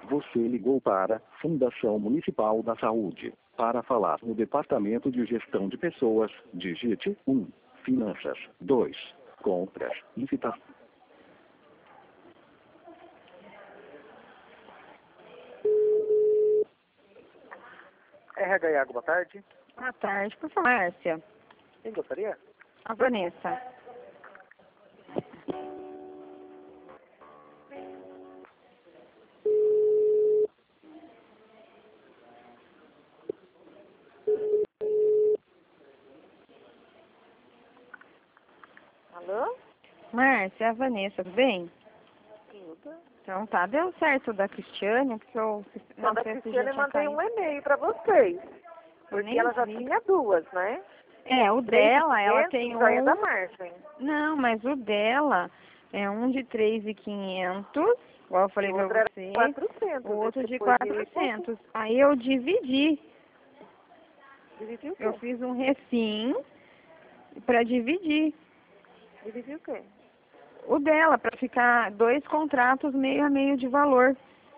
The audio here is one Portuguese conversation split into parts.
Você ligou para Fundação Municipal da Saúde. Para falar no Departamento de Gestão de Pessoas, digite 1. Finanças. 2. Compras. Licitação. RH Iago, boa tarde. Boa tarde, por favor, Márcia. Quem gostaria? A Vanessa. Alô? Márcia, a Vanessa, tudo bem? Tudo. Então tá, deu certo da Cristiane, porque eu Não, da sei se Cristiane já eu tinha mandei caído. um e-mail pra vocês. Porque nem ela já vi. tinha duas, né? É, o dela, ela tem já é da um... Márcia. Não, mas o dela é um de 3.500, igual eu falei O pra outro era você. 400. O outro de depois 400. Aí eu dividi. Dividiu o quê? Eu fiz um recim pra dividir. Dividiu o quê? O dela, pra ficar 2 contratos meio a meio de valor.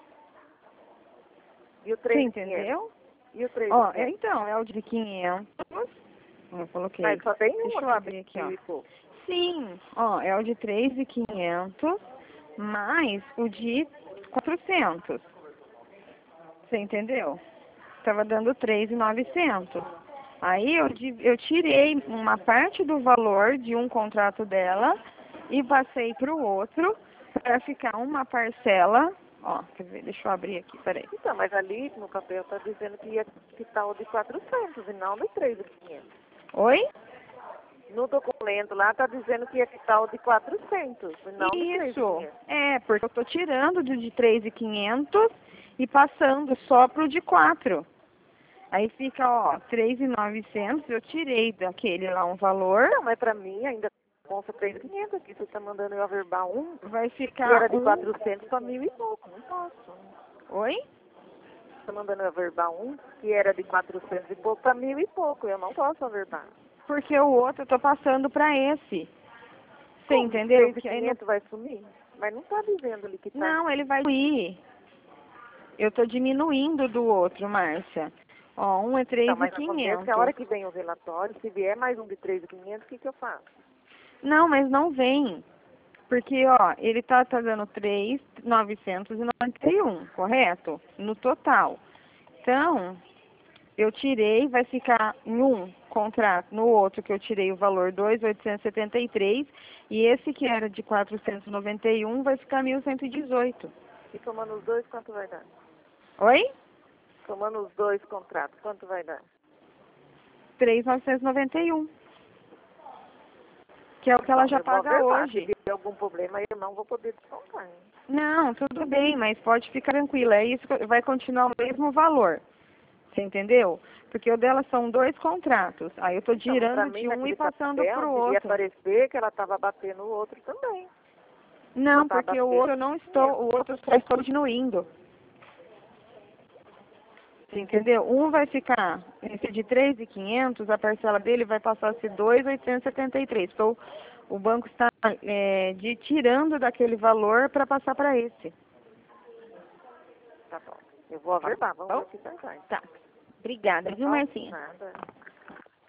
E o Você 3 entendeu? E o 3 Ó, então, é o de 500. Eu coloquei. Mas só tem um. Deixa eu abrir aqui, ó. Sim, ó, é o de 3.500 mais o de 400. Você entendeu? Tava dando 3.900. Aí eu tirei uma parte do valor de um contrato dela e passei para o outro para ficar uma parcela. Ó, quer ver? Deixa eu abrir aqui, peraí. Então, mas ali no papel tá dizendo que ia quitar o de 400 e não o de 3.500. Oi? No documento lá tá dizendo que ia quitar o de 400 e não o de Isso. 3.500. É, porque eu tô tirando do de 3.500 e passando só pro de 4. Aí fica, ó, 3.900, eu tirei daquele lá um valor. Não, mas pra mim ainda consta 3.500 aqui. Você tá mandando eu averbar um Vai que ficar era de 400 pra 1.000 e pouco. Não posso. Oi? Tá mandando eu averbar um que era de 400 e pouco pra 1.000 e pouco. Eu não posso averbar. Porque o outro eu tô passando pra esse. Você entendeu? Que aí 3.500 vai sumir? Mas não tá dizendo ali que tá. não, ele vai ir. Eu tô diminuindo do outro, Márcia. Ó, um é Não, mas acontece que a 3.500. hora que vem o relatório, se vier mais um de 3.500, o que eu faço? Não, mas não vem. Porque, ó, ele tá dando 3.991, correto? No total. Então, eu tirei, vai ficar em um contrato, no outro que eu tirei o valor 2.873, e esse que era de 491 vai ficar 1.118. E somando os dois, quanto vai dar? Oi? Somando os dois contratos, quanto vai dar? 3.991. Que é o que ela já Eu vou paga averbar. hoje. Se vier algum problema, eu não vou poder descontar. Hein? Não, tudo bem, mas pode ficar tranquila. É isso, vai continuar o mesmo valor. Você entendeu? Porque o dela são 2 contratos. Aí eu tô Então, pra tirando mim, de um e naquele passando papel, pro devia outro. aparecer que ela estava batendo o outro também. Não, Tá porque o batendo. outro eu não estou, o outro só estou diminuindo. Você entendeu? Um vai ficar, esse de 3.500, a parcela dele vai passar a ser 2.873. Então, o banco está tirando daquele valor para passar para esse. Tá bom. Eu vou averbar. Vamos ver o que vai dar. Tá. Obrigada, viu, Marcinha? Nada.